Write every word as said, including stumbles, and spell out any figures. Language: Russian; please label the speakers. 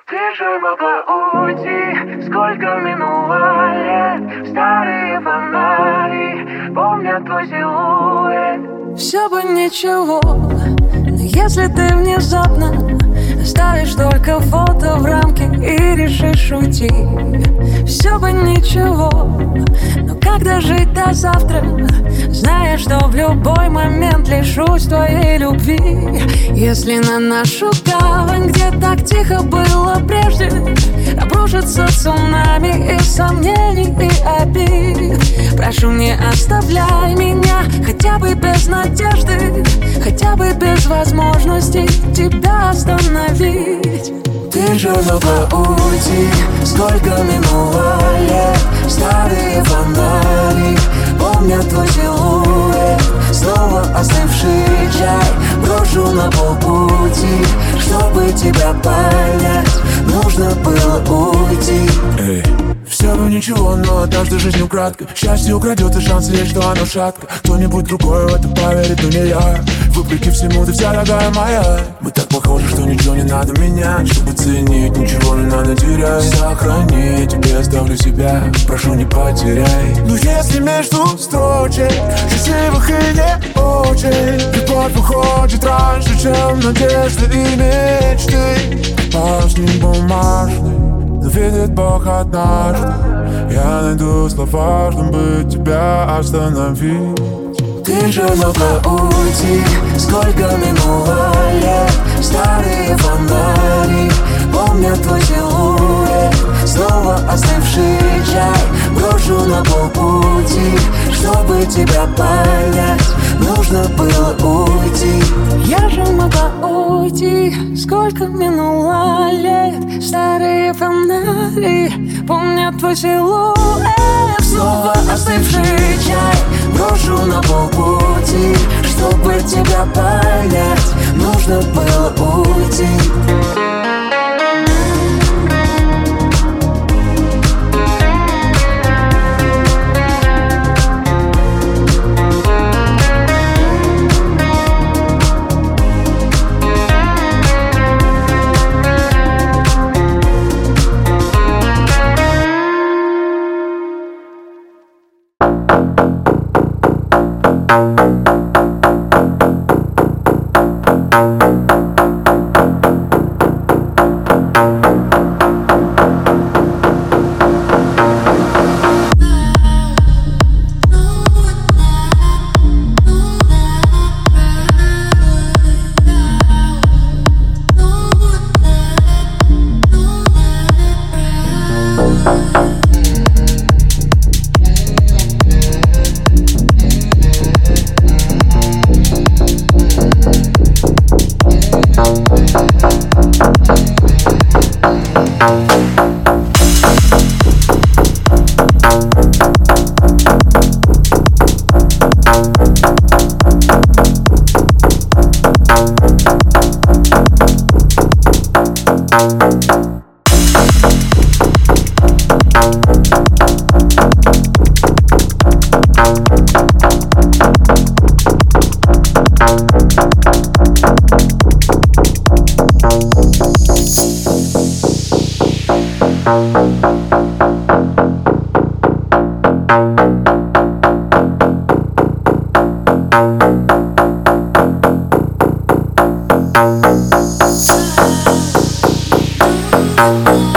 Speaker 1: Ты же могла уйти, сколько минуло лет. Старые фонари помнят твой силуэт.
Speaker 2: Все бы ничего, но если ты внезапно оставишь только фото в рамке и решишь уйти, все бы ничего, но как дожить до завтра, зная, что в любой момент лишусь твоей любви? Если на нашу гавань, где так тихо было прежде, обрушится цунами из сомнений и обид, прошу, не оставляй меня хотя бы без надежды, хотя бы без возможности тебя остановить.
Speaker 1: Ты же могла уйти, сколько минуло лет. Старые фонари помнят твой силуэт. Снова остывший чай брошу на полпути. Чтобы тебя понять, нужно было уйти.
Speaker 3: Эй, все бы ничего, но однажды жизнь украдко. Счастье украдет и шанс есть, что оно шатко. Кто-нибудь другой в это поверит, но не я. Вопреки всему ты вся дорогая моя. Мы так похожи, что ничего не надо менять. Чтобы ценить, ничего не надо терять. Сохрани, тебе оставлю себя, прошу, не потеряй. Но если между строчек счастливых и не очень, любовь уходит раньше, чем надежды и мечты. Башни бумажный, но видит Бог однажды. Я найду слова, чтобы тебя остановить.
Speaker 1: Ты же могла уйти, сколько минуло лет. Старые фонари помнят твой силуэт. Снова остывший чай брошу на полпути. Чтобы тебя понять, нужно было уйти.
Speaker 2: Я же могла уйти, сколько минуло лет. Старые фонари помнят твой силуэт.
Speaker 1: Снова остывший чай брошу на полпути. Чтобы тебя понять, нужно было уйти. We'll be right back.